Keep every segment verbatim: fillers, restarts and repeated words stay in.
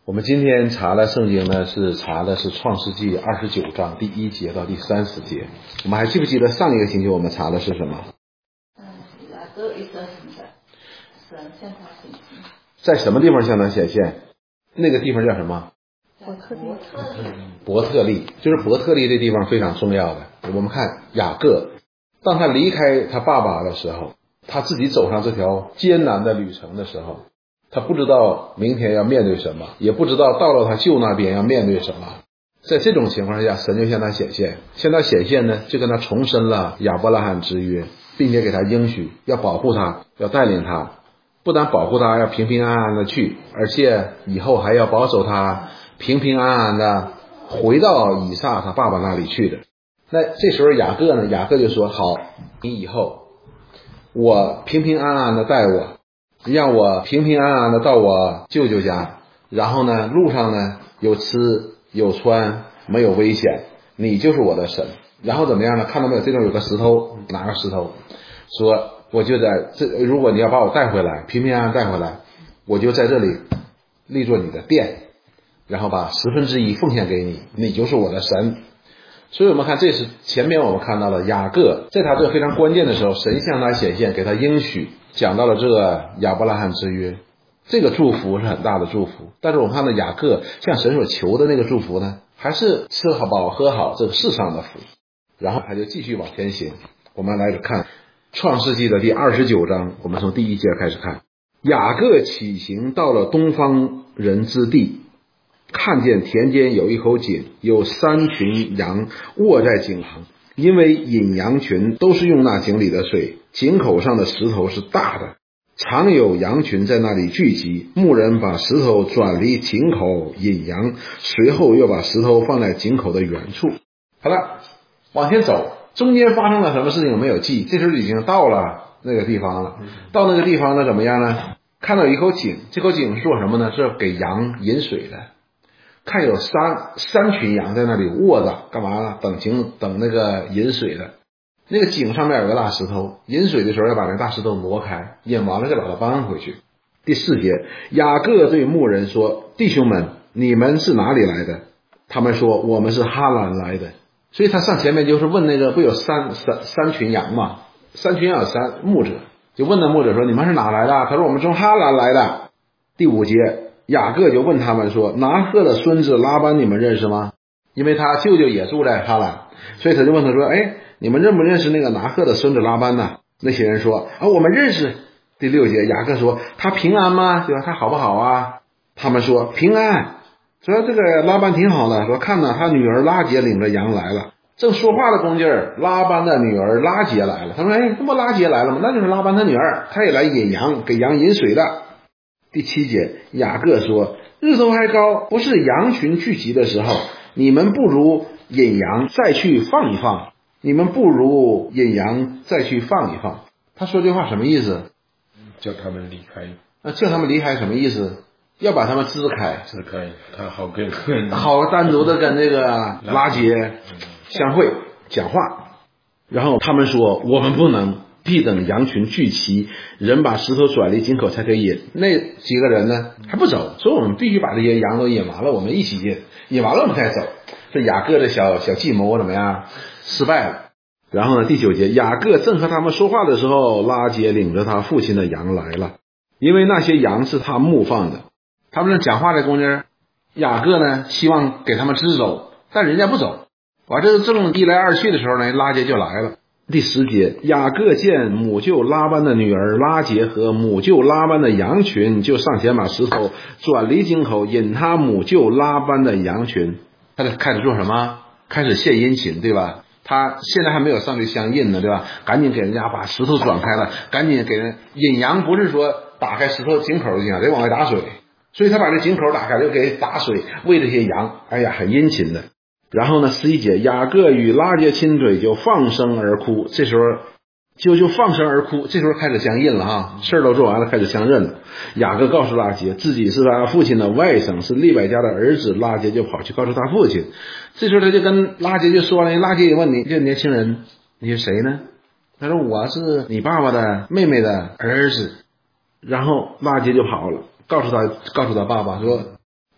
我们今天查了圣经呢，是查的是创世纪二十九章第一节到第三十节。我们还记不记得上一个星期我们查的是什么？ 嗯，雅各一生的神向他显现， 在什么地方向他显现？那个地方叫什么？ 伯特利。 伯特利，就是伯特利这地方非常重要的。我们看雅各，当他离开他爸爸的时候，他自己走上这条艰难的旅程的时候，他不知道明天要面对什么，也不知道到了他舅那边要面对什么。在这种情况下，神就向他显现，向他显现呢，就跟他重申了亚伯拉罕之约，并且给他应许要保护他，要带领他，不但保护他要平平安安的去，而且以后还要保守他平平安安的回到以撒他爸爸那里去的。那这时候雅各呢，雅各就说，好，你以后我平平安安的带我，让我平平安安的到我舅舅家，然后呢路上呢有吃有穿，没有危险，你就是我的神。然后怎么样呢？看到没有，这种有个石头，拿个石头说，我就在这，如果你要把我带回来，平平安安带回来，我就在这里立作你的殿，然后把十分之一奉献给你，你就是我的神。所以我们看，这是前面我们看到了雅各在他这非常关键的时候，神向他显现，给他应许，讲到了这个亚伯拉罕之约，这个祝福是很大的祝福。但是我们看到雅各向神所求的那个祝福呢，还是吃好饱喝好这个世上的福，然后他就继续往前行。我们来看创世纪的第二十九章，我们从第一节开始看。雅各起行到了东方人之地，看见田间有一口井，有三群羊卧在井旁，因为引羊群都是用那井里的水，井口上的石头是大的，常有羊群在那里聚集。牧人把石头转离井口引羊，随后又把石头放在井口的远处。好了，往前走，中间发生了什么事情没有记，这时候已经到了那个地方了。到那个地方呢，怎么样呢？看到一口井，这口井是做什么呢？是给羊饮水的。看有三三群羊在那里卧着，干嘛呢？等井，等那个饮水的。那个井上面有个大石头，饮水的时候要把那个大石头挪开，饮完了再把它搬回去。第四节，雅各对牧人说，弟兄们，你们是哪里来的？他们说，我们是哈兰来的。所以他上前面就是问那个，不有三三三群羊嘛？三群羊有三牧者，就问那牧者说，你们是哪来的？他说，我们从哈兰来的。第五节，雅各就问他们说，拿鹤的孙子拉班你们认识吗？因为他舅舅也住在哈兰，所以他就问他说，哎，你们认不认识那个拿鹤的孙子拉班呢？那些人说，啊，我们认识。第六节，雅各说，他平安吗？对吧？他好不好啊？他们说平安。说这个拉班挺好的，说看呢，他女儿拉结领着羊来了。正说话的功劲儿，拉班的女儿拉结来了。他说，哎，这不拉结来了吗？那就是拉班他女儿，他也来引羊，给羊饮水的。第七节，雅各说，日头还高，不是羊群聚集的时候，你们不如引羊再去放一放，你们不如引羊再去放一放。他说这话什么意思？ 叫他们离开。 那叫他们离开什么意思？要把他们支开， 支开，他好跟好单独的跟这个拉结相会讲话。然后他们说，我们不能，必等羊群聚齐，人把石头转离井口才可以引。那几个人呢还不走，所以我们必须把这些羊都引完了，我们一起引，引完了我们才走。这雅各的小小计谋怎么样？失败了。然后呢，第九节，雅各正和他们说话的时候，拉结领着他父亲的羊来了，因为那些羊是他牧放的。他们讲话的功夫，雅各呢希望给他们支走，但人家不走。完这正一来二去的时候呢，拉结就来了。第十节，雅各见母舅拉班的女儿拉结和母舅拉班的羊群，就上前把石头转离井口，引他母舅拉班的羊群。他就开始做什么？开始献殷勤，对吧？他现在还没有上去相印呢，对吧？赶紧给人家把石头转开了，赶紧给人引羊，不是说打开石头井口就行，得往外打水。所以他把这井口打开，就给打水喂这些羊，哎呀，很殷勤的。然后呢，十一节，雅各与拉结亲嘴，就放声而哭。这时候就就放声而哭，这时候开始相印了哈，事儿都做完了，开始相认了。雅各告诉拉结，自己是他父亲的外甥，是利百加的儿子。拉结就跑去告诉他父亲。这时候他就跟拉结就说了，拉结也问你，这年轻人你是谁呢？他说我是你爸爸的妹妹的儿子。然后拉结就跑了，告诉他告诉他爸爸说，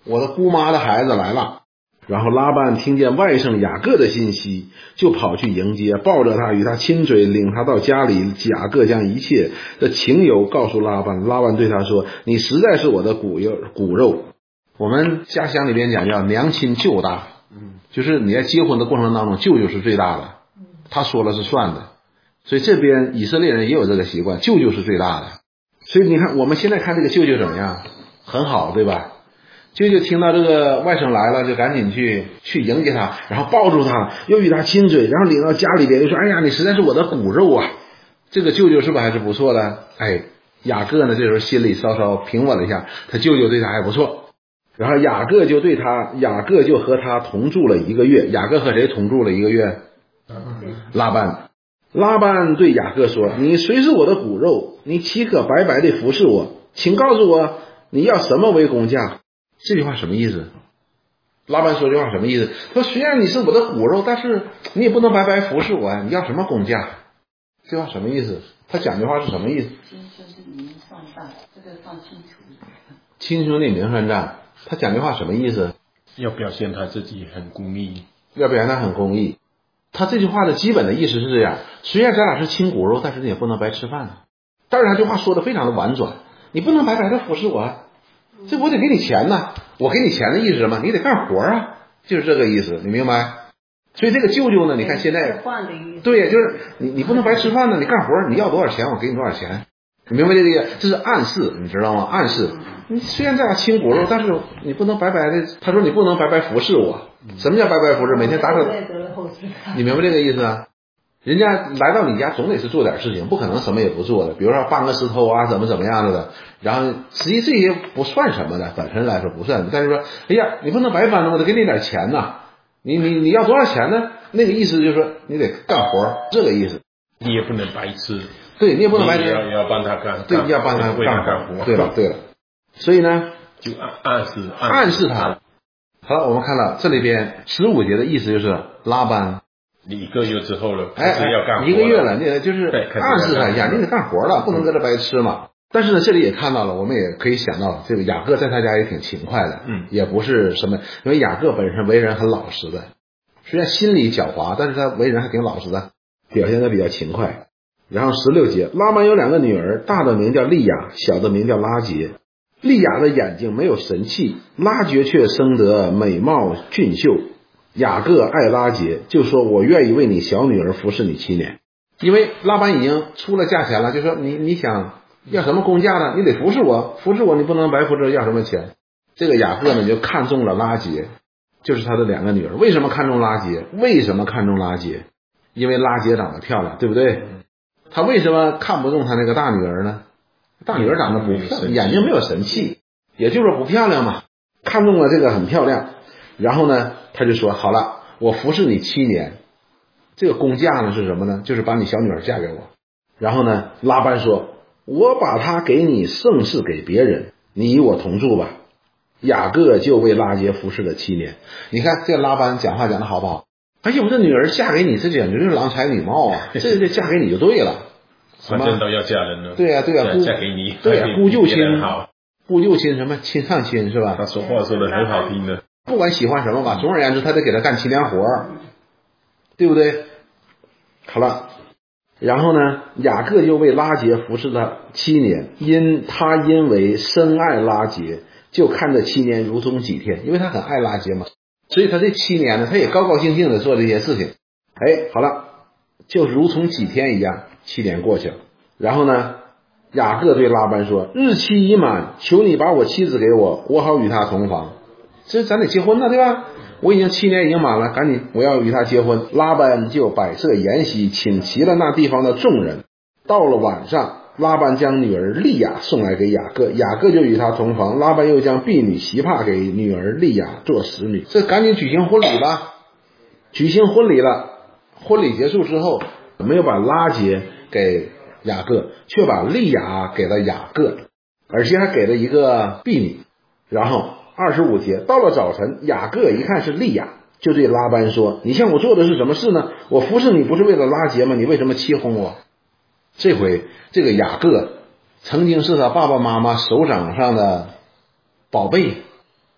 我的姑妈的孩子来了。然后拉班听见外甥雅各的信息，就跑去迎接，抱着他与他亲嘴，领他到家里。雅各将一切的情由告诉拉班，拉班对他说，你实在是我的骨肉骨肉。我们家乡里边讲叫娘亲舅大，就是你在结婚的过程当中，舅舅是最大的，他说了是算的。所以这边以色列人也有这个习惯，舅舅是最大的。所以你看我们现在看这个舅舅怎么样，很好，对吧？舅舅听到这个外甥来了，就赶紧去去迎接他，然后抱住他，又与他亲嘴，然后领到家里边，就说，哎呀，你实在是我的骨肉啊。这个舅舅是不是还是不错的？哎，雅各呢这时候心里稍稍平稳了一下，他舅舅对他还不错。然后雅各就对他雅各就和他同住了一个月。雅各和谁同住了一个月？拉班。拉班对雅各说，你虽是我的骨肉，你岂可白白的服侍我？请告诉我你要什么为工价。这句话什么意思？拉班说这句话什么意思？他说虽然你是我的骨肉，但是你也不能白白服侍我呀，你要什么工价？这话什么意思？他讲这话是什么意思？ 亲兄弟明算账，这个算清楚。 亲兄弟明算账，他讲这话什么意思？ 要表现他自己很公义， 要表现他很公义。他这句话的基本的意思是这样，虽然咱俩是亲骨肉，但是你也不能白吃饭啊。但是他这话说的非常的婉转，你不能白白的服侍我啊，这我得给你钱呐，我给你钱的意思是什么？你得干活啊，就是这个意思，你明白？所以这个舅舅呢，你看现在，对呀，就是你你不能白吃饭呢，你干活，你要多少钱我给你多少钱，你明白这个？这是暗示，你知道吗？暗示，你虽然咱俩亲骨肉，但是你不能白白的，他说你不能白白服侍我。什么叫白白服侍？每天打扫，你明白这个意思啊？人家来到你家总得是做点事情，不可能什么也不做的，比如说搬个石头啊，怎么怎么样的，然后实际这些不算什么的，本身来说不算，但是说，哎呀，你不能白搬了，我得给你点钱呐，你你你要多少钱呢？那个意思就是说你得干活，这个意思。 你也不能白吃， 对，你也不能白吃， 你要要帮他干， 对，要帮他干活，对了对了，所以呢， 就暗暗示暗示他。好了，我们看到这里边十五节的意思就是拉班。 你一个月之后了， 哎， 是要干活一个月了，你就是暗示他一下，你得干活了，不能搁这白吃嘛。但是呢，这里也看到了，我们也可以想到，这个雅各在他家也挺勤快的，嗯，也不是什么，因为雅各本身为人很老实的，虽然心里狡猾，但是他为人还挺老实的，表现得比较勤快。然后十六节，拉班有两个女儿，大的名叫利亚，小的名叫拉结。利亚的眼睛没有神气，拉结却生得美貌俊秀。雅各爱拉结，就说我愿意为你小女儿服侍你七年。因为拉班已经出了价钱了，就说你你想要什么工价呢？你得服侍我，服侍我你不能白服侍，要什么钱？这个雅各呢就看中了拉结，就是他的两个女儿。为什么看中拉结？为什么看中拉结？因为拉结长得漂亮，对不对？他为什么看不中他那个大女儿呢？大女儿长得不漂亮，眼睛没有神气，也就是不漂亮嘛。看中了这个很漂亮，然后呢他就说好了，我服侍你七年。这个工价呢是什么呢？就是把你小女儿嫁给我。然后呢拉班说，我把她给你，胜似给别人，你与我同住吧。雅各就为拉结服侍了七年。你看这个拉班讲话讲得好不好？哎呀，我这女儿嫁给你，这简直就是郎才女貌啊！这这嫁给你就对了。 反正都要嫁人了。 对呀、啊、对呀、啊， 嫁给你。 对呀、啊，姑舅亲， 好， 姑舅亲什么亲上亲是吧？ 他说话说的很好听的。 不管喜欢什么吧，总而言之，他得给他干七年活，对不对？好了，然后呢，雅各就为拉结服侍他七年，因他因为深爱拉结，就看这七年如同几天，因为他很爱拉结嘛，所以他这七年呢，他也高高兴兴的做这些事情。哎，好了，就如同几天一样，七年过去了。然后呢，雅各对拉班说：“日期已满，求你把我妻子给我，我好与她同房。”这咱得结婚了，对吧？我已经七年已经满了，赶紧我要与他结婚。拉班就摆设筵席，请齐了那地方的众人。到了晚上，拉班将女儿利亚送来给雅各，雅各就与他同房。拉班又将婢女席帕给女儿利亚做使女。这赶紧举行婚礼吧。举行婚礼了，婚礼结束之后，没有把拉结给雅各，却把利亚给了雅各，而且还给了一个婢女。然后二十五节，到了早晨，雅各一看是利亚，就对拉班说：“你向我做的是什么事呢？我服侍你不是为了拉结吗？你为什么欺哄我？”这回这个雅各曾经是他爸爸妈妈手掌上的宝贝，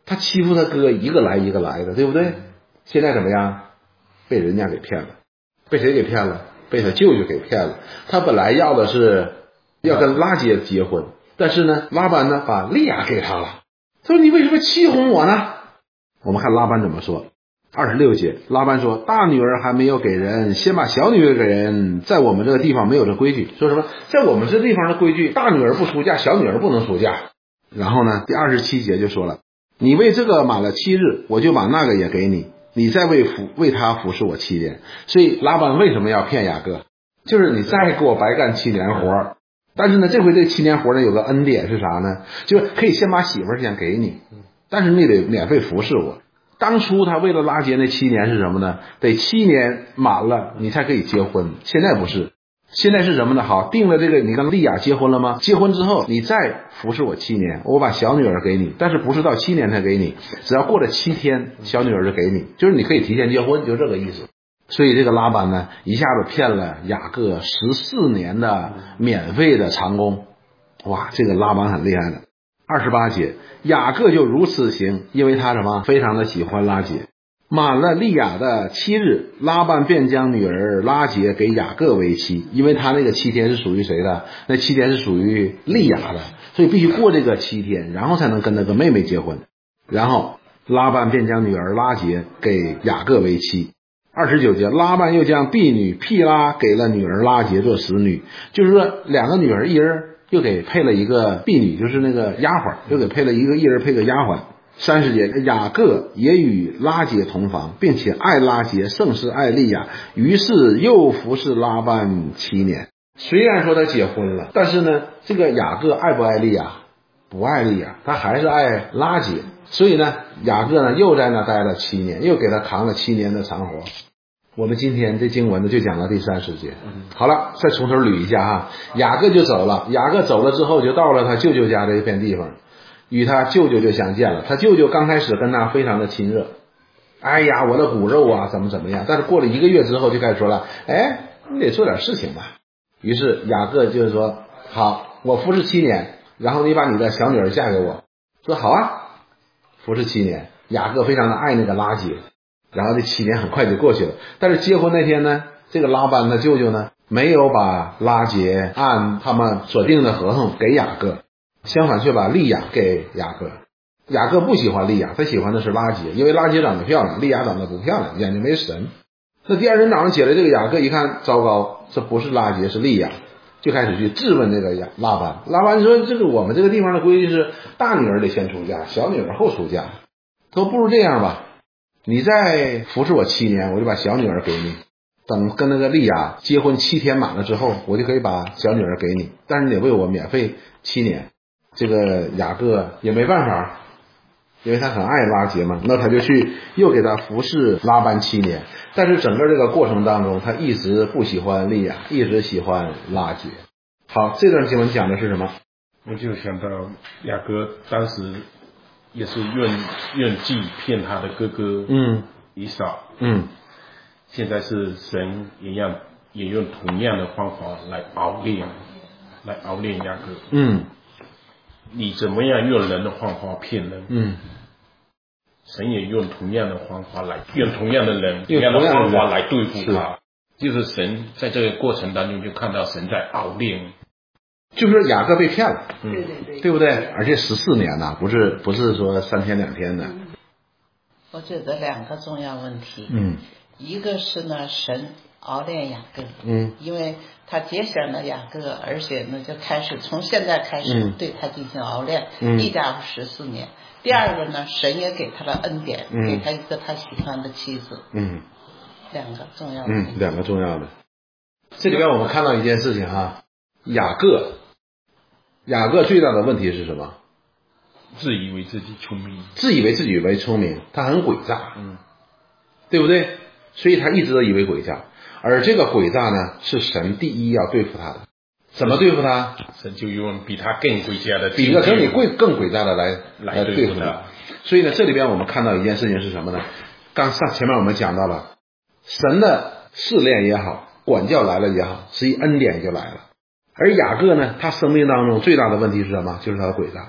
他欺负他哥一个来一个来的，对不对？现在怎么样？被人家给骗了。被谁给骗了？被他舅舅给骗了。他本来要的是要跟拉结结婚，但是呢，拉班呢把利亚给他了。他说你为什么欺哄我呢？我们看拉班怎么说。二十六节，拉班说大女儿还没有给人，先把小女儿给人，在我们这个地方没有这规矩。说什么？在我们这地方的规矩，大女儿不出嫁，小女儿不能出嫁。然后呢，第二十七节就说了，你为这个满了七日，我就把那个也给你，你再为服为他服侍我七年。所以拉班为什么要骗雅各？就是你再给我白干七年活，但是呢，这回这七年活呢有个恩典是啥呢？就是可以先把媳妇儿先给你，但是你得免费服侍我。当初他为了拉结那七年是什么呢？得七年满了你才可以结婚，现在不是，现在是什么呢？好，定了这个，你跟利亚结婚了吗？结婚之后你再服侍我七年，我把小女儿给你，但是不是到七年才给你，只要过了七天小女儿就给你，就是你可以提前结婚，就这个意思。所以这个拉班呢一下子骗了雅各十四年的免费的长工。哇，这个拉班很厉害的。二十八节，雅各就如此行，因为他什么非常的喜欢拉结。满了利亚的七日，拉班便将女儿拉结给雅各为妻，因为他那个七天是属于谁的？那七天是属于利亚的，所以必须过这个七天，然后才能跟那个妹妹结婚。然后拉班便将女儿拉结给雅各为妻。二十九节，拉班又将婢女毗拉给了女儿拉结做使女，就是说两个女儿，一人又给配了一个婢女，就是那个丫鬟，又给配了一个，一人配个丫鬟。三十节，雅各也与拉结同房，并且爱拉结胜似爱利亚，于是又服侍拉班七年。虽然说他结婚了，但是呢，这个雅各爱不爱利亚？不爱利亚，他还是爱拉结。所以呢，雅各呢又在那待了七年，又给他扛了七年的长活。我们今天这经文呢就讲到第三十节。好了，再从头捋一下哈。雅各就走了，雅各走了之后就到了他舅舅家这一片地方，与他舅舅就相见了。他舅舅刚开始跟他非常的亲热，哎呀我的骨肉啊怎么怎么样，但是过了一个月之后就开始说了，哎你得做点事情吧。于是雅各就是说，好，我服侍七年，然后你把你的小女儿嫁给我。说好啊，服侍七年。雅各非常的爱那个拉结，然后这七年很快就过去了。但是结婚那天呢，这个拉班的舅舅呢没有把拉结按他们所定的合同给雅各，相反却把利亚给雅各。雅各不喜欢利亚，他喜欢的是拉结，因为拉结长得漂亮，利亚长得不漂亮，眼睛没神。那第二天早上起来，这个雅各一看，糟糕，这不是拉结是利亚，就开始去质问这个拉班。拉班说，这个我们这个地方的规矩是大女儿得先出嫁，小女儿后出嫁。他说不如这样吧，你再服侍我七年，我就把小女儿给你，等跟那个利亚结婚七天满了之后，我就可以把小女儿给你，但是你得为我免费七年。这个雅各也没办法，因为他很爱拉结嘛，那他就去又给他服侍拉班七年。但是整个这个过程当中，他一直不喜欢利亚，一直喜欢拉结。好，这段经文讲的是什么？ 我就想到雅各当时也是愿愿计骗他的哥哥嗯以扫嗯，现在是神一样也用同样的方法来熬炼来熬炼雅各。嗯，你怎么样用人的方法骗人？嗯，神也用同样的方法来用同样的人同样的方法来对付他。就是神在这个过程当中就看到神在熬炼。 就是雅各被骗了， 嗯，对对对， 对不对？而且十四年呐，不是不是说三天两天的。 嗯、我觉得两个重要问题， 嗯， 一个是呢，神熬炼雅各， 嗯， 因为他节选了雅各，而且呢就开始从现在开始对他进行熬炼，嗯，一家十四年。第二个呢，神也给他了恩典，嗯，给他一个他喜欢的妻子， 嗯， 两个重要的， 嗯，两个重要的。这里边我们看到一件事情哈，雅各。雅各最大的问题是什么？ 自以为自己聪明， 自以为自己为聪明，他很诡诈，嗯，对不对？所以他一直都以为诡诈，而这个诡诈呢，是神第一要对付他的。怎么对付他？ 神就用比他更诡诈的， 比一个跟你更更诡诈的来来对付他。所以呢，这里边我们看到一件事情是什么呢？刚上前面我们讲到了，神的试炼也好，管教来了也好，实际恩典就来了。而雅各呢，他生命当中最大的问题是什么？就是他的诡诈。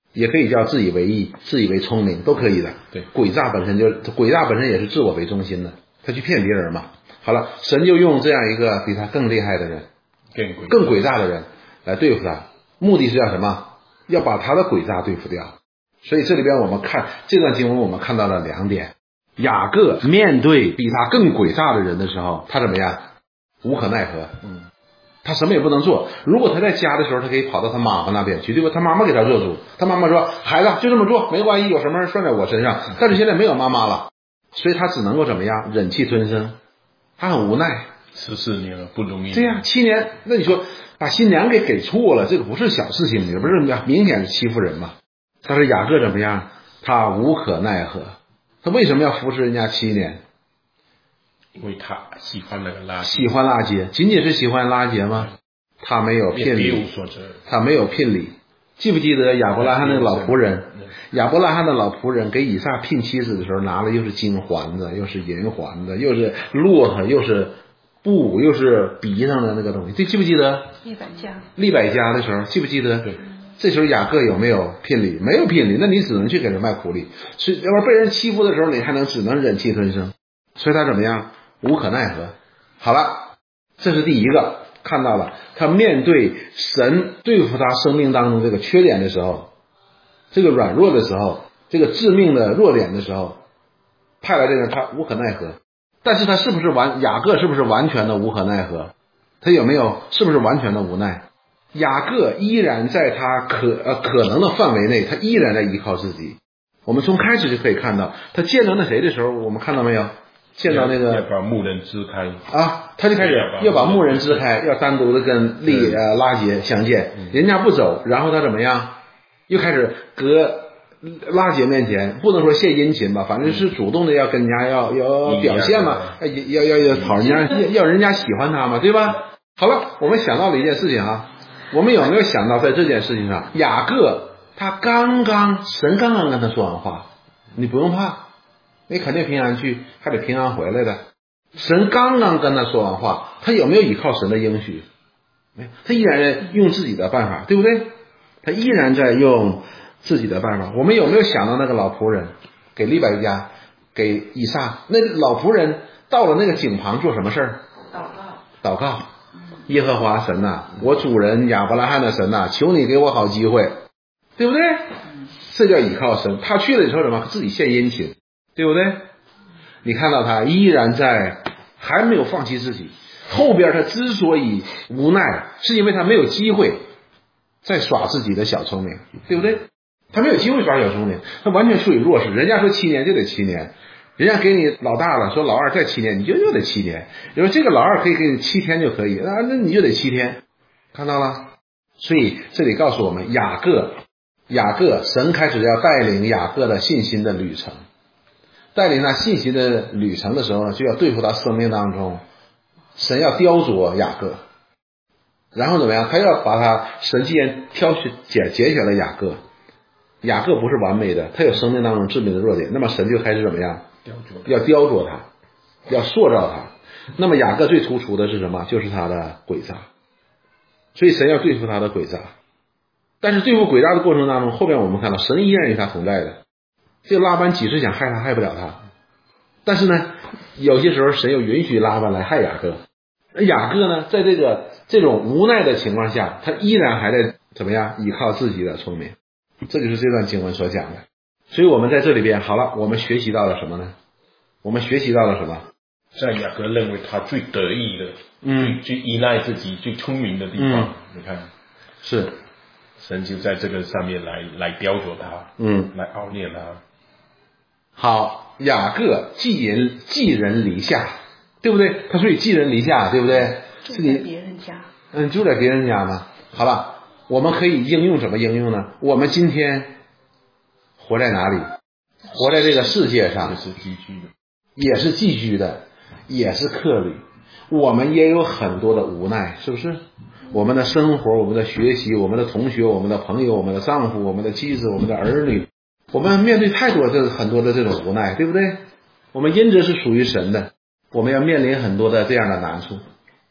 也可以叫自以为意、自以为聪明，都可以的。 对， 诡诈本身就诡诈本身也是自我为中心的，他去骗别人嘛。好了，神就用这样一个比他更厉害的人， 更诡更诡诈的人来对付他，目的是要什么？要把他的诡诈对付掉。所以这里边我们看这段经文，我们看到了两点：雅各面对比他更诡诈的人的时候，他怎么样？无可奈何。嗯，他什么也不能做。如果他在家的时候，他可以跑到他妈妈那边去，对吧？他妈妈给他做主，他妈妈说：“孩子，就这么做，没关系，有什么事算在我身上。”但是现在没有妈妈了，所以他只能够怎么样？忍气吞声。他很无奈。 十四年了，不容易。 对呀，七年，那你说把新娘给给错了，这个不是小事情，也不是明显是欺负人嘛。但是雅各怎么样？他无可奈何。他为什么要服侍人家七年？ 因为他喜欢那个拉结， 喜欢拉结，仅仅是喜欢拉结吗？他没有聘礼，他没有聘礼。记不记得亚伯拉罕那个老仆人？亚伯拉罕的老仆人给以撒聘妻子的时候，拿的又是金环子，又是银环子，又是骆驼，又是布，又是鼻上的那个东西，这记不记得？ 利百加， 利百加的时候记不记得？ 对。 这时候雅各有没有聘礼？没有聘礼，那你只能去给人卖苦力。所以要不被人欺负的时候，你还能只能忍气吞声。所以他怎么样？无可奈何。好了，这是第一个，看到了他面对神对付他生命当中这个缺点的时候，这个软弱的时候，这个致命的弱点的时候，派来这个人他无可奈何。但是他是不是完雅各是不是完全的无可奈何？他有没有是不是完全的无奈？雅各依然在他可呃可能的范围内，他依然在依靠自己。我们从开始就可以看到，他见到那谁的时候，我们看到没有？见到那个要把牧人支开啊，他就开始要把牧人支开，要单独的跟利呃拉结相见，人家不走，然后他怎么样？又开始隔拉结面前，不能说献殷勤吧，反正是主动的要跟人家要要表现嘛，要要要讨人家要要人家喜欢他嘛，对吧？好了，我们想到了一件事情啊。我们有没有想到在这件事情上，雅各他刚刚神刚刚跟他说完话，你不用怕，你肯定平安去，还得平安回来的。神刚刚跟他说完话，他有没有依靠神的应许？没有，他依然用自己的办法，对不对？他依然在用自己的办法。我们有没有想到那个老仆人给利百加给以撒，那老仆人到了那个井旁做什么事儿？ 祷告， 祷告。耶和华神呐、啊，我主人亚伯拉罕的神呐、啊，求你给我好机会，对不对？这叫倚靠神。他去了以后什么？自己献殷勤，对不对？你看到他依然在，还没有放弃自己。后边他之所以无奈，是因为他没有机会再耍自己的小聪明，对不对？他没有机会耍小聪明，他完全处于弱势。人家说七年就得七年。人家给你老大了，说老二再七年，你就又得七年。你说这个老二可以给你七天就可以，那那你就得七天，看到了？所以这里告诉我们，雅各，雅各，神开始要带领雅各的信心的旅程，带领他信心的旅程的时候呢，就要对付他生命当中，神要雕琢雅各，然后怎么样？他要把他神既然挑选拣拣选了雅各，雅各不是完美的，他有生命当中致命的弱点，那么神就开始怎么样？要雕琢他，要塑造他。那么雅各最突出的是什么？就是他的诡诈。所以神要对付他的诡诈。但是对付诡诈的过程当中，后边我们看到神依然与他同在的。这个拉班几时想害他，害不了他。但是呢，有些时候神又允许拉班来害雅各。雅各呢，在这个这种无奈的情况下，他依然还在怎么样依靠自己的聪明。这就是这段经文所讲的。所以我们在这里边好了，我们学习到了什么呢？我们学习到了什么？ 在雅各认为他最得意的， 嗯， 最依赖自己、最聪明的地方，嗯、你看， 是神就在这个上面来来雕琢他， 嗯， 来熬炼他。 好，雅各寄人寄人篱下，对不对？他所以寄人篱下，对不对？ 住在别人家， 嗯，住在别人家嘛。好了，我们可以应用怎么应用呢？我们今天活在哪里？活在这个世界上， 也是寄居的， 也是寄居的，也是客旅。我们也有很多的无奈，是不是？我们的生活，我们的学习，我们的同学，我们的朋友，我们的丈夫，我们的妻子，我们的儿女，我们面对太多的很多的这种无奈，对不对？我们因着是属于神的，我们要面临很多的这样的难处。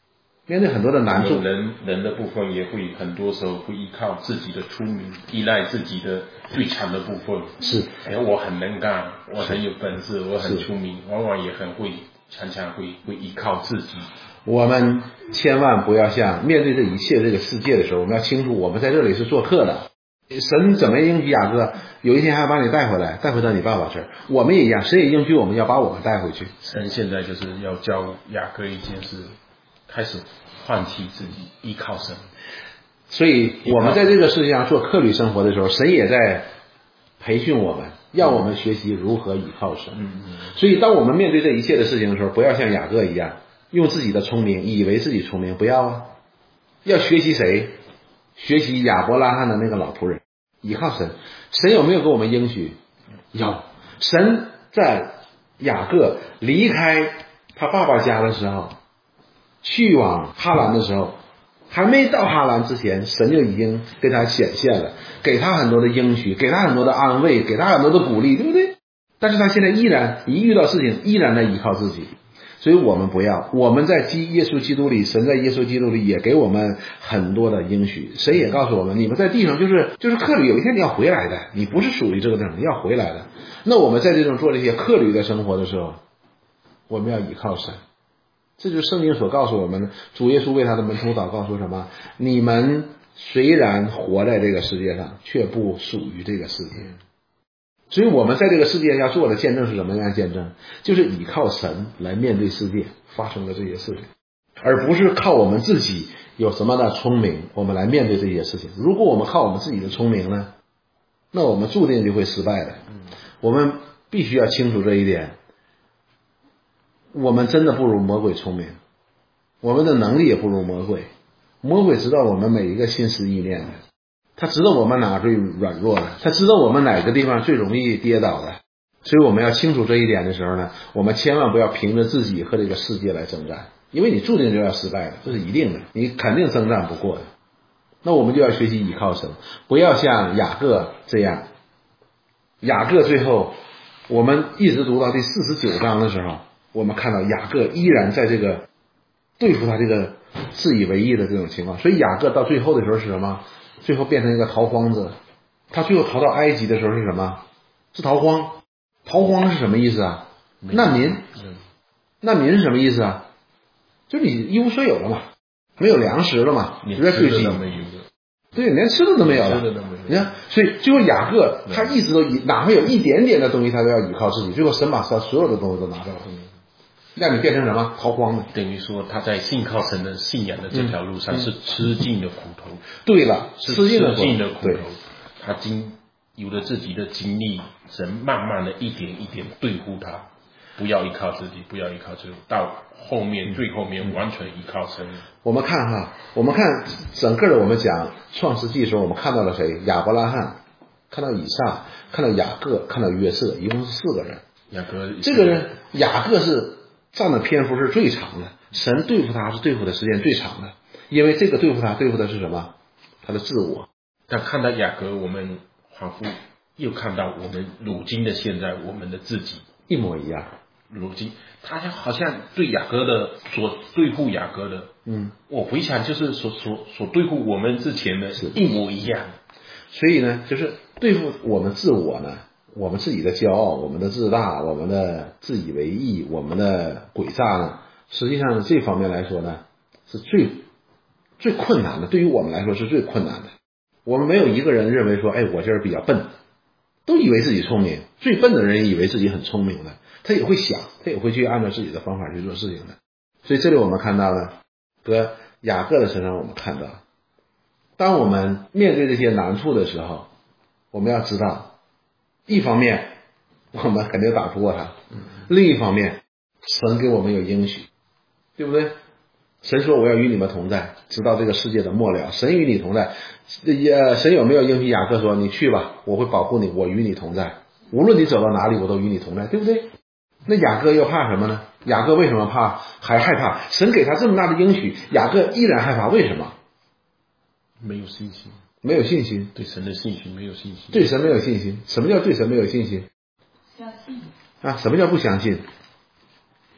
面对很多的难处。 人人的部分也会很多时候会依靠自己的聪明，依赖自己的最强的部分。 是， 哎，我很能干，我很有本事，我很聪明，往往也很会，常常会会依靠自己。 我们千万不要像面对这一切这个世界的时候，我们要清楚我们在这里是做客的。神怎么应许雅各，有一天还要把你带回来，带回到你爸爸这儿。我们也一样，神也应许我们要把我们带回去。 神现在就是要教雅各一件事，开始放弃自己，依靠神。 所以我们在这个世界上做客旅生活的时候，神也在培训我们，让我们学习如何依靠神。 嗯嗯。 所以当我们面对这一切的事情的时候，不要像雅各一样用自己的聪明，以为自己聪明，不要啊！要学习谁？学习亚伯拉罕的那个老仆人，依靠神。神有没有给我们应许？有。神在雅各离开他爸爸家的时候，去往哈兰的时候，还没到哈兰之前，神就已经给他显现了，给他很多的应许，给他很多的安慰，给他很多的鼓励，对不对？但是他现在依然一遇到事情，依然在依靠自己。所以我们不要，我们在基耶稣基督里，神在耶稣基督里也给我们很多的应许。神也告诉我们，你们在地上就是就是客旅，有一天你要回来的，你不是属于这个地方，你要回来的。那我们在这种做这些客旅的生活的时候，我们要依靠神。这就是圣经所告诉我们的。主耶稣为他的门徒祷告说什么？你们虽然活在这个世界上，却不属于这个世界。所以我们在这个世界要做的见证是什么样的见证？就是依靠神来面对世界发生的这些事情，而不是靠我们自己有什么的聪明我们来面对这些事情。如果我们靠我们自己的聪明呢，那我们注定就会失败的。我们必须要清楚这一点，我们真的不如魔鬼聪明，我们的能力也不如魔鬼。魔鬼知道我们每一个心思意念的，他知道我们哪最软弱的，他知道我们哪个地方最容易跌倒的。所以我们要清楚这一点的时候呢，我们千万不要凭着自己和这个世界来征战，因为你注定就要失败的，这是一定的，你肯定征战不过的。那我们就要学习依靠神，不要像雅各这样。雅各最后我们一直读到第四十九章的时候，我们看到雅各依然在这个对付他这个自以为意的这种情况。所以雅各到最后的时候是什么？最后变成一个逃荒者。他最后逃到埃及的时候是什么？是逃荒。逃荒是什么意思啊？难民。难民是什么意思啊？就是你一无所有了嘛，没有粮食了嘛， 连吃的都没有。 对，连吃的都没有了。你看，所以最后雅各他一直都以哪怕有一点点的东西，他都要依靠自己。最后神把他所有的东西都拿掉了，让你变成什么？逃荒的。 等于说他在信靠神的信仰的这条路上是吃尽了苦头。 对了， 吃尽了苦头。 他经有了自己的经历，神慢慢的一点一点对付他，不要依靠自己，不要依靠自己，到后面最后面完全依靠神。 我们看哈，我们看整个的我们讲创世纪的时候，我们看到了谁？亚伯拉罕，看到以撒，看到雅各，看到约瑟，一共是四个人。 雅各这个人雅各是占的篇幅是最长的，神对付他是对付的时间最长的，因为这个对付他对付的是什么？他的自我。 但看到雅各，我们仿佛又看到我们如今的现在，我们的自己一模一样。 如今他好像对雅各的所对付雅各的， 嗯， 我回想就是所所所对付我们之前的一模一样。 所以呢，就是对付我们自我呢，我们自己的骄傲，我们的自大，我们的自以为意，我们的诡诈呢，实际上这方面来说呢，是最最困难的，对于我们来说是最困难的。我们没有一个人认为说，哎，我这人比较笨，都以为自己聪明。最笨的人以为自己很聪明的，他也会想，他也会去按照自己的方法去做事情的。所以这里我们看到了，和雅各的身上我们看到，当我们面对这些难处的时候，我们要知道，一方面我们肯定打不过他，另一方面神给我们有应许，对不对？神说我要与你们同在，直到这个世界的末了。神与你同在，呃，神有没有应许雅各说你去吧，我会保护你，我与你同在，无论你走到哪里我都与你同在，对不对？那雅各又怕什么呢？雅各为什么怕？还害怕？神给他这么大的应许，雅各依然害怕，为什么？ 没有信心。 没有信心， 对神的信心没有信心。 对神没有信心。什么叫对神没有信心？ 相信啊，什么叫不相信？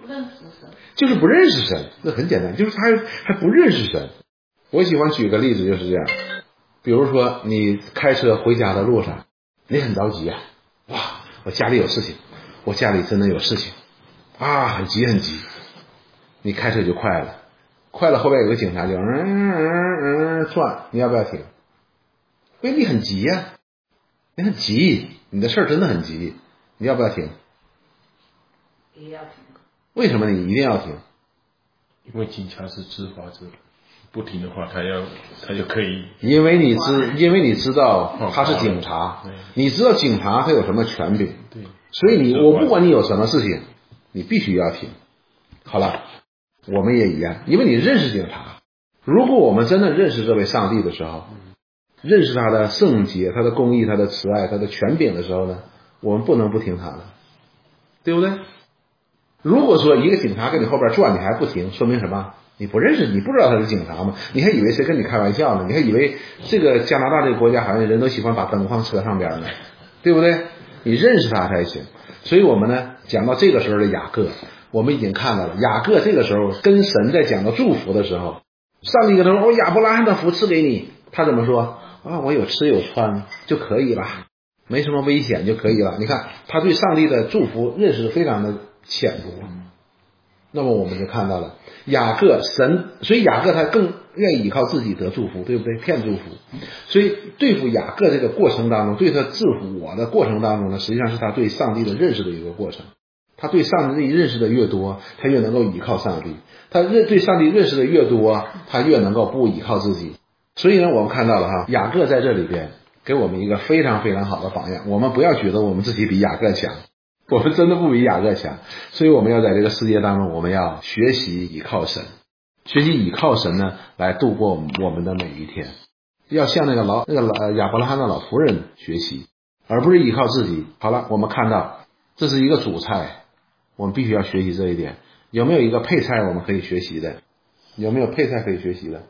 不认识神， 就是不认识神，那很简单，就是他还不认识神。我喜欢举个例子，就是这样，比如说你开车回家的路上，你很着急啊，哇，我家里有事情，我家里真的有事情啊，很急很急，你开车就快了，快了后边有个警察就嗯嗯嗯转，你要不要停？因为你很急呀、啊，你很急，你的事儿真的很急，你要不要停？ 也要停。 为什么你一定要停？ 因为警察是执法者，不停的话，他要他就可以。 因为你知，因为你知道他是警察，你知道警察他有什么权柄， 对， 所以你我不管你有什么事情，你必须要停。好了，我们也一样，因为你认识警察。如果我们真的认识这位上帝的时候，认识他的圣洁、他的公义、他的慈爱、他的权柄的时候呢，我们不能不听他的，对不对？如果说一个警察跟你后边转，你还不停，说明什么？你不认识，你不知道他是警察吗？你还以为谁跟你开玩笑呢？你还以为这个加拿大这个国家好像人都喜欢把灯放车上边呢，对不对？你认识他才行。所以我们呢，讲到这个时候的雅各，我们已经看到了雅各这个时候跟神在讲到祝福的时候，上帝跟他说：“我亚伯拉罕的福赐给你。”他怎么说？啊，我有吃有穿就可以了，没什么危险就可以了。你看他对上帝的祝福认识非常的浅薄。那么我们就看到了雅各神，所以雅各他更愿意依靠自己得祝福，对不对？骗祝福。所以对付雅各这个过程当中，对他制服我的过程当中呢，实际上是他对上帝的认识的一个过程。他对上帝认识的越多，他越能够依靠上帝；他认对上帝认识的越多，他越能够不依靠自己。所以呢，我们看到了哈，雅各在这里边给我们一个非常非常好的榜样。我们不要觉得我们自己比雅各强，我们真的不比雅各强。所以我们要在这个世界当中，我们要学习依靠神，学习依靠神呢，来度过我们的每一天。要向那个老那个老亚伯拉罕的老仆人学习，而不是依靠自己。好了，我们看到这是一个主菜，我们必须要学习这一点。有没有一个配菜我们可以学习的？有没有配菜可以学习的？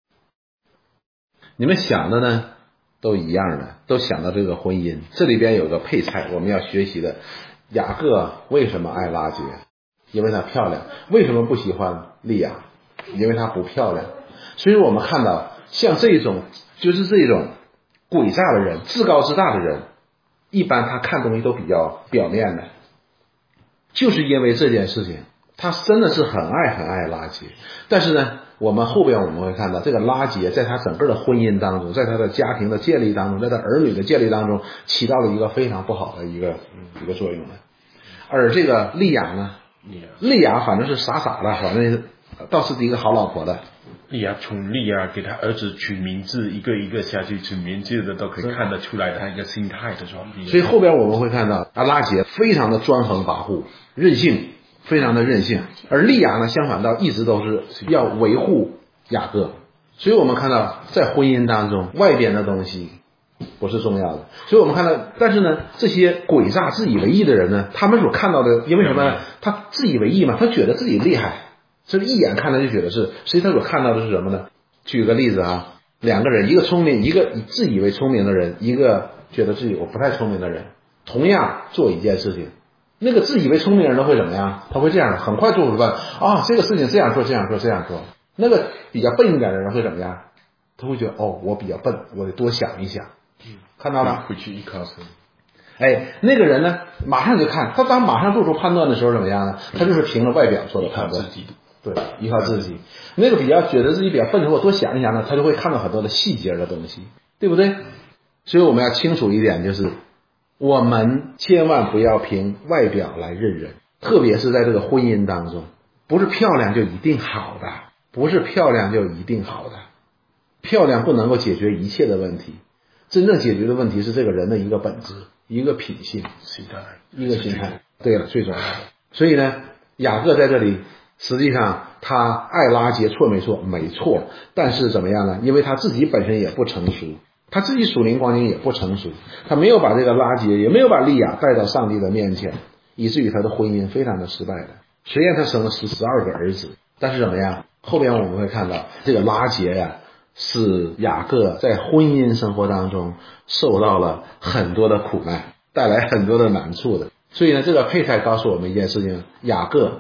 你们想的呢都一样的，都想到这个婚姻。这里边有个配菜我们要学习的。雅各为什么爱拉结？因为她漂亮。为什么不喜欢利亚？因为她不漂亮。所以我们看到像这种就是这种诡诈的人，自高自大的人，一般他看东西都比较表面的。就是因为这件事情，他真的是很爱很爱拉结。但是呢，我们后边我们会看到这个拉结在他整个的婚姻当中，在他的家庭的建立当中，在他儿女的建立当中，起到了一个非常不好的一个一个作用的。而这个利亚呢，利亚反正是傻傻的，反正倒是一个好老婆的。 利亚从利亚给他儿子取名字，一个一个下去取名字的，都可以看得出来他一个心态的转变。 所以后边我们会看到阿拉结非常的专横跋扈、任性，非常的任性。而利亚呢，相反倒一直都是要维护雅各。所以我们看到在婚姻当中，外边的东西不是重要的。所以我们看到，但是呢，这些诡诈自以为意的人呢，他们所看到的，因为什么呢？他自以为意嘛，他觉得自己厉害，所以一眼看他就觉得是。实际他所看到的是什么呢？举个例子啊，两个人，一个聪明，一个自以为聪明的人，一个觉得自己我不太聪明的人，同样做一件事情，那个自以为聪明的人都会怎么样？他会这样，很快做出来啊，这个事情这样做，这样做，这样做。那个比较笨一点的人会怎么样？他会觉得哦，我比较笨，我得多想一想。看到了？ 回去依靠神。 哎，那个人呢，马上就看，他当马上做出判断的时候怎么样呢？他就是凭着外表做的判断。对，依靠自己。那个比较觉得自己比较笨的，我多想一想呢，他就会看到很多的细节的东西，对不对？所以我们要清楚一点，就是我们千万不要凭外表来认人，特别是在这个婚姻当中，不是漂亮就一定好的，不是漂亮就一定好的，漂亮不能够解决一切的问题，真正解决的问题是这个人的一个本质，一个品性，一个心态。对了，最重要的。所以呢，雅各在这里实际上他爱拉结错没错？没错。但是怎么样呢？因为他自己本身也不成熟，他自己属灵光景也不成熟，他没有把这个拉结，也没有把利亚带到上帝的面前，以至于他的婚姻非常的失败的。虽然他生了十十二个儿子，但是怎么样？后边我们会看到这个拉结呀，使雅各在婚姻生活当中受到了很多的苦难，带来很多的难处的。所以呢，这个配菜告诉我们一件事情：雅各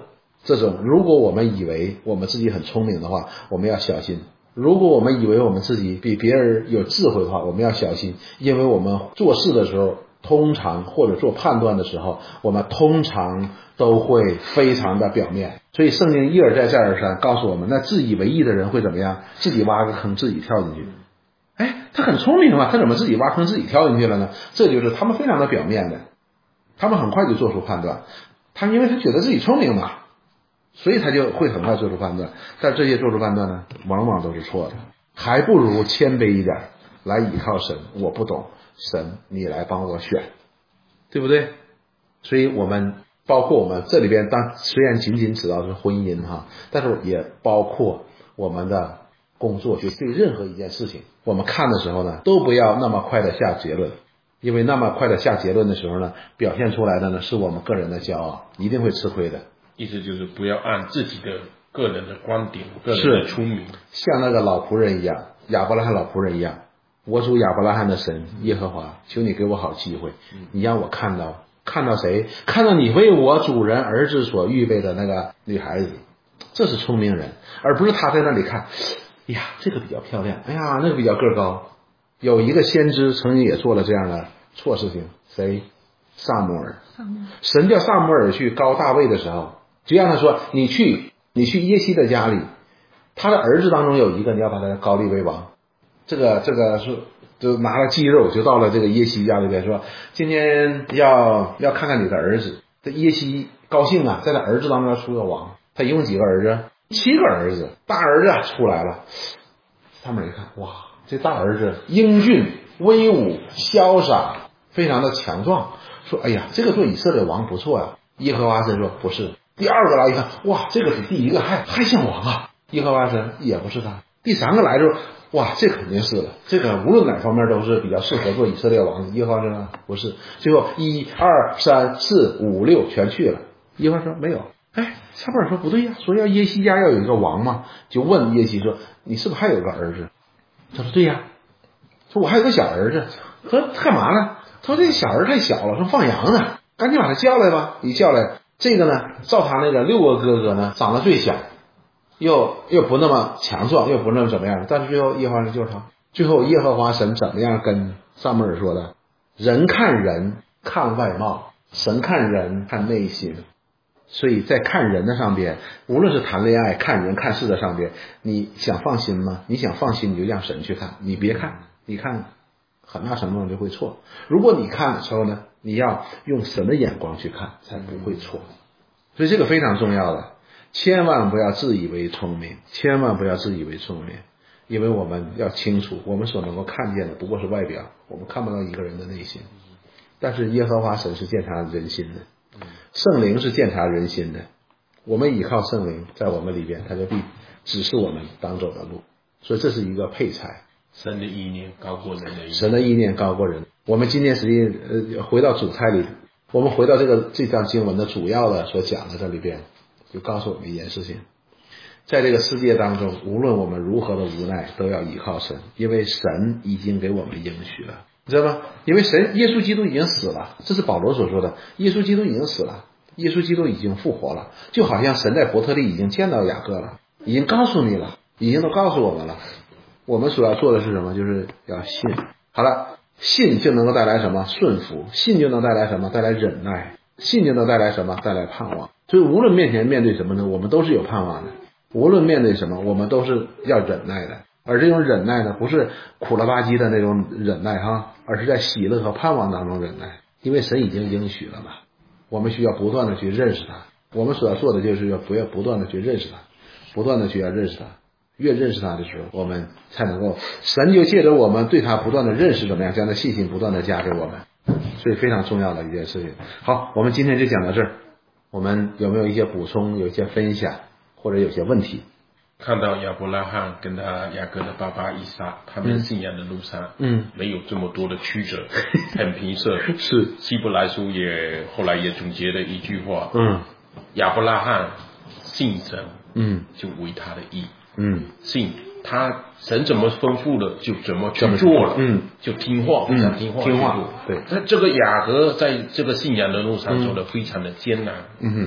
这种如果我们以为我们自己很聪明的话，我们要小心。如果我们以为我们自己比别人有智慧的话，我们要小心，因为我们做事的时候通常或者做判断的时候，我们通常都会非常的表面。所以圣经一而再再而三告诉我们，那自以为意的人会怎么样？自己挖个坑自己跳进去。哎，他很聪明嘛，他怎么自己挖坑自己跳进去了呢？这就是他们非常的表面的，他们很快就做出判断，他因为他觉得自己聪明嘛，所以他就会很快做出判断，但这些做出判断呢，往往都是错的，还不如谦卑一点，来倚靠神。我不懂，神你来帮我选，对不对？所以我们包括我们这里边，当虽然仅仅指到是婚姻哈，但是也包括我们的工作，就对任何一件事情，我们看的时候呢，都不要那么快的下结论，因为那么快的下结论的时候呢，表现出来的呢是我们个人的骄傲，一定会吃亏的。 意思就是不要按自己的个人的观点、个人的出名， 像那个老仆人一样，亚伯拉罕老仆人一样，我主亚伯拉罕的神耶和华，求你给我好机会，你让我看到看到谁？看到你为我主人儿子所预备的那个女孩子，这是聪明人，而不是他在那里看，哎呀，这个比较漂亮，哎呀，那个比较个高。有一个先知曾经也做了这样的错事情，谁？撒母耳。神叫撒母耳去膏大卫的时候，就让他说，你去你去耶西的家里，他的儿子当中有一个，你要把他膏立为王。这个这个是就拿了鸡肉就到了这个耶西家里边，说今天要要看看你的儿子。这耶西高兴啊，在他儿子当中要出个王。他一共几个儿子？七个儿子。大儿子出来了，撒母耳一看，哇，这大儿子英俊威武潇洒，非常的强壮，说哎呀，这个做以色列王不错呀、啊。耶和华神说不是。第二个来一看，哇，这个比第一个还还像王啊。耶和华神也不是他。第三个来之后，哇，这肯定是了，这个无论哪方面都是比较适合做以色列王的。耶和华神不是。最后一二三四五六全去了，耶和华说没有。哎，撒母耳说不对呀、啊，说要耶西家要有一个王嘛，就问耶西说你是不是还有个儿子？他说对呀、啊，说我还有个小儿子。说干嘛呢？他说这个小儿太小了，说放羊呢，赶紧把他叫来吧。一叫来，这个呢照他那个六个哥哥呢长得最小，又又不那么强壮，又不那么怎么样，但是最后耶和华神就是他。最后耶和华神怎么样跟撒母耳说的？人看人看外貌，神看人看内心。所以在看人的上边，无论是谈恋爱看人看事的上边，你想放心吗？你想放心你就让神去看，你别看，你看很大程度上就会错。如果你看的时候呢，你要用神的眼光去看，才不会错。所以这个非常重要的，千万不要自以为聪明，千万不要自以为聪明，因为我们要清楚，我们所能够看见的不过是外表，我们看不到一个人的内心。但是耶和华神是鉴察人心的，圣灵是鉴察人心的，我们依靠圣灵在我们里边，他就必指示我们当走的路。所以这是一个配菜。 神的意念高过人的意念， 神的意念高过人。我们今天实际呃回到主菜里，我们回到这个这章经文的主要的所讲的这里边，就告诉我们一件事情，在这个世界当中，无论我们如何的无奈，都要依靠神，因为神已经给我们应许了，你知道吗？因为神耶稣基督已经死了，这是保罗所说的，耶稣基督已经死了，耶稣基督已经复活了，就好像神在伯特利已经见到雅各了，已经告诉你了，已经都告诉我们了。我们所要做的是什么？就是要信。好了，信就能够带来什么？顺服。信就能带来什么？带来忍耐。信就能带来什么？带来盼望。所以无论面前面对什么呢，我们都是有盼望的。无论面对什么，我们都是要忍耐的。而这种忍耐呢，不是苦了吧唧的那种忍耐哈，而是在喜乐和盼望当中忍耐。因为神已经应许了嘛，我们需要不断的去认识他。我们所要做的就是要不要不断的去认识他，不断的去要认识他。越认识他的时候，我们才能够，神就借着我们对他不断的认识怎么样，这样的信心不断的加给我们，所以非常重要的一件事情。好，我们今天就讲到这儿，我们有没有一些补充，有一些分享，或者有些问题？ 看到亚伯拉罕跟他雅各的爸爸以撒，他们信仰的路上，嗯，没有这么多的曲折，很平顺。 是希伯来书也后来也总结了一句话， 嗯， 亚伯拉罕信神， 嗯， 就为他的义。 嗯， 信他神怎么吩咐的就怎么去做了，嗯，就听话，非常听话， 听话。对， 那这个雅各在这个信仰的路上走得非常的艰难，嗯哼，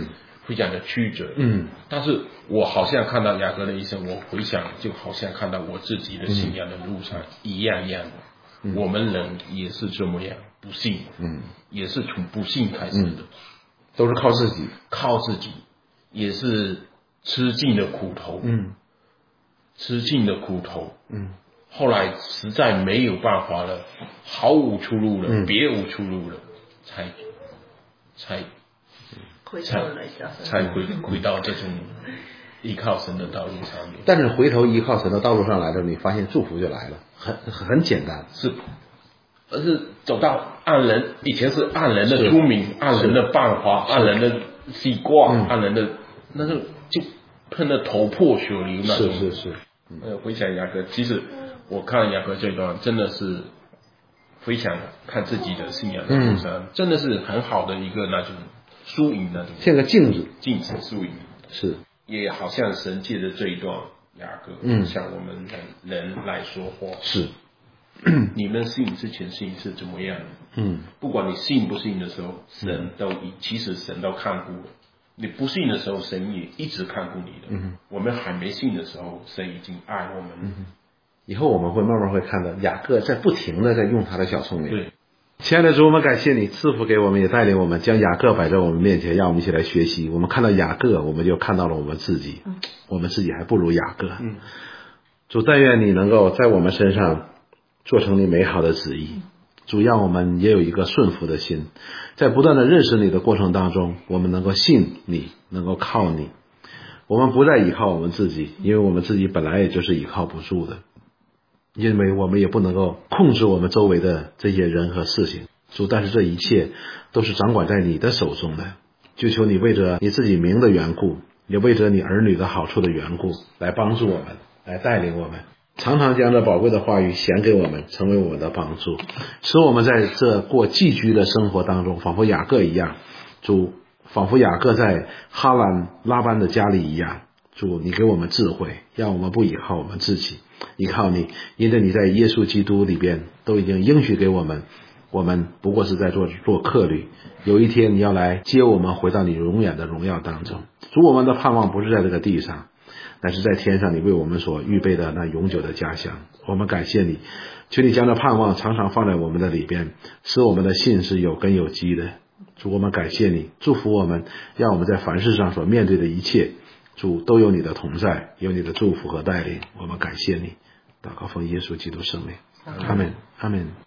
非常的曲折。 嗯， 但是我好像看到雅各的一生，我回想就好像看到我自己的信仰的路上一样一样的。嗯、我们人也是这么样，不幸，嗯，也是从不幸开始的，嗯、 都是靠自己， 靠自己，也是吃尽了苦头， 嗯， 吃尽了苦头， 嗯， 后来实在没有办法了，毫无出路了，嗯、别无出路了，才才回头了一下， 才回回到这种依靠神的道路上面。 但是回头依靠神的道路上来的时候，你发现祝福就来了，很很简单， 是，而是走到按人，以前是按人的出名，按人的办法，按人的习惯，按人的那个就喷得头破血流那种。 是是是。 呃，回想雅各，其实我看雅各这段真的是回想看自己的信仰的路上，嗯、真的是很好的一个那种输赢那种， 像个镜子， 镜子输赢是， 也好像神借着这一段雅各，嗯，向我们人来说话， 是。 你们信之前信是怎么样？ 嗯， 不管你信不信的时候，神都其实神都看顾了。你不信的时候，神也一直看顾你的。嗯，我们还没信的时候，神已经爱我们。 嗯，以后我们会慢慢会看到雅各在不停的在用他的小聪明。 对， 亲爱的主，我们感谢你赐福给我们，也带领我们将雅各摆在我们面前，让我们一起来学习。我们看到雅各，我们就看到了我们自己，嗯、我们自己还不如雅各。嗯，主，但愿你能够在我们身上做成你美好的旨意。主，让我们也有一个顺服的心，在不断的认识你的过程当中，我们能够信你，能够靠你。我们不再依靠我们自己，因为我们自己本来也就是依靠不住的，因为我们也不能够控制我们周围的这些人和事情。主，但是这一切都是掌管在你的手中的，就求你为着你自己名的缘故，也为着你儿女的好处的缘故，来帮助我们，来带领我们，常常将这宝贵的话语显给我们，成为我们的帮助，使我们在这过寄居的生活当中，仿佛雅各一样，主，仿佛雅各在哈兰拉班的家里一样，主，你给我们智慧，让我们不依靠我们自己，依靠你，因为你在耶稣基督里边都已经应许给我们，我们不过是在做做客旅，有一天你要来接我们回到你永远的荣耀当中。主，我们的盼望不是在这个地上，但是在天上你为我们所预备的那永久的家乡。我们感谢你，求你将这盼望常常放在我们的里边，使我们的信是有根有基的。主，我们感谢你，祝福我们，让我们在凡事上所面对的一切，主，都有你的同在，有你的祝福和带领。我们感谢你，祷告奉耶稣基督圣名，阿们，阿们。